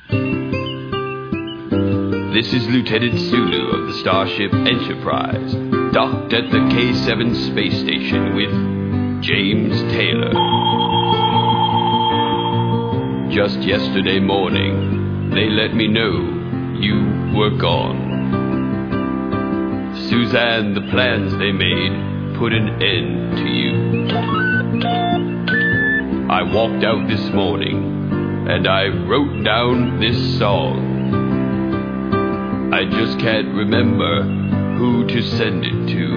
This is Lieutenant Sulu of the Starship Enterprise, docked at the K-7 space station with James Taylor. Just yesterday morning, they let me know you were gone. Suzanne, the plans they made put an end to you. I walked out this morning, and I wrote down this song. I just can't remember who to send it to.